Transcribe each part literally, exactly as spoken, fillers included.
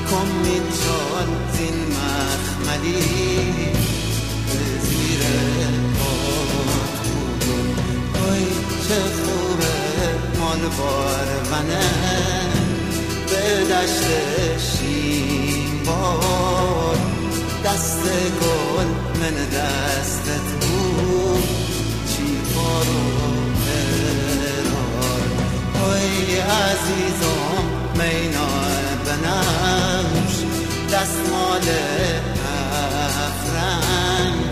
کمین چال زین مخملی زیر باد بودم اوی چه خوبه مال بار منه به دشت شیم باد دست گل من دستت بود چی پارو برار اوی عزیزم مینا بنفش دستمال افرنگ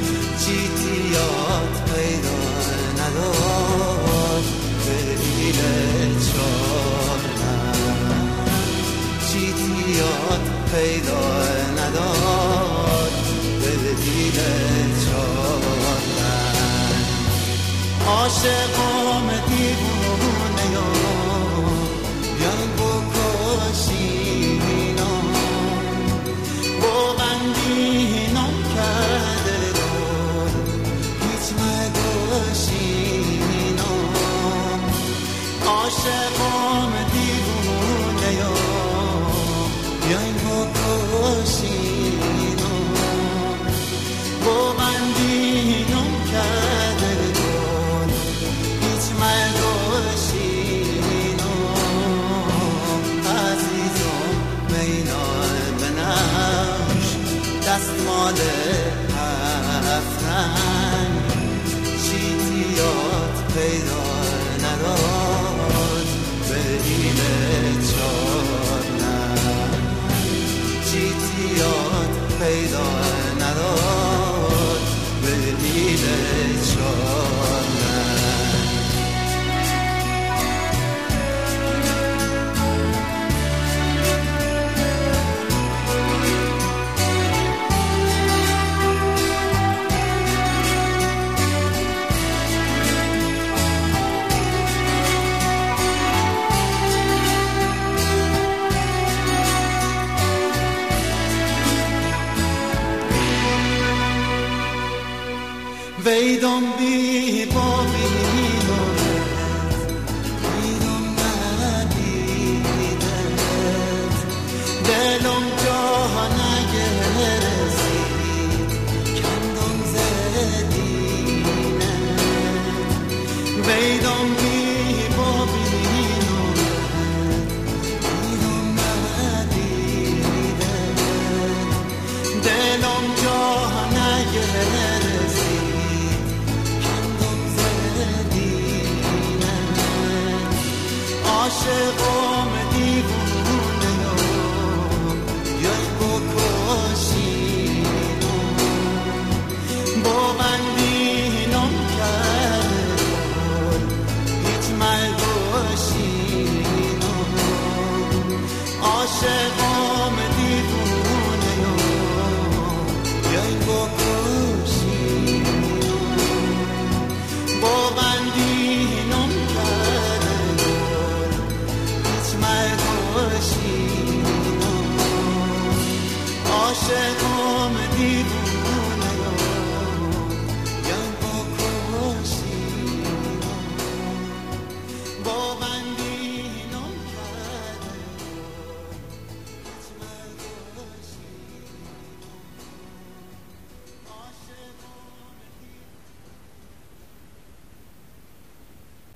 چیتیات پیدا نداد به دیل چارم چیتیات پیدا نداد به دیل چارم عاشقم دیوونه یا بیان بکشینا با غمگینا کرده دار هیچ مگوشینا عاشقم دیوونه یا بیان بکشینا با غمگینا کرده دار هیچ مگوشینا عزیزم مینا بنفش دستمال افرنگ چیتیات پیدا نداد به دیل چارم چیتیات پیدا نداد به دیل چارم ویدم بی با بینومت ویدم ندیدت دلم جا نگرسید کندم زدینت ویدم بی با بینومت ویدم ندیدت دلم جا نگرسید عاشقم